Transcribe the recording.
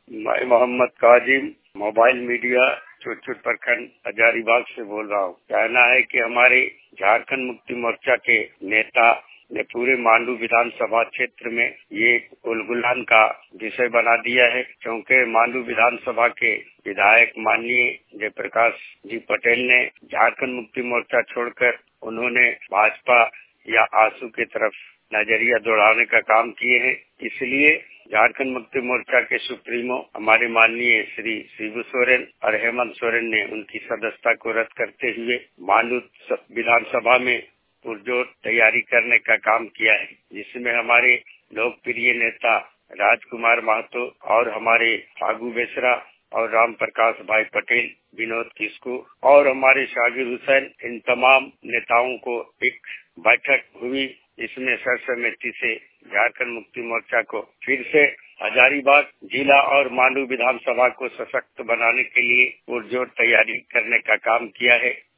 मैं Mohammad Kazim mobile media Chutchut प्रखंड हजारीबाग से बोल रहा हूँ। कहना है कि हमारे झारखंड मुक्ति मोर्चा के नेता ने पूरे मांडू विधानसभा क्षेत्र में ये उलगुलान का विषय बना दिया है, क्योंकि मांडू विधानसभा के विधायक माननीय जयप्रकाश जी पटेल ने झारखंड मुक्ति मोर्चा छोड़कर उन्होंने भाजपा या आसू की तरफ नजरिया दौड़ाने का काम किए हैं। इसलिए झारखंड मुक्ति मोर्चा के सुप्रीमो हमारे माननीय श्री शिबू सोरेन और हेमंत सोरेन ने उनकी सदस्यता को रद्द करते हुए मांडू विधानसभा में पुरजोर तैयारी करने का काम किया है, जिसमें हमारे लोकप्रिय नेता राजकुमार महतो और हमारे फागू बेसरा और राम प्रकाश भाई पटेल, विनोद किस्कू और हमारे शागिर हुसैन, इन तमाम नेताओं को एक बैठक हुई। इसमें सर्वसम्मति से झारखंड मुक्ति मोर्चा को फिर से हजारीबाग जिला और मांडू विधानसभा को सशक्त बनाने के लिए पुरजोर तैयारी करने का काम किया है।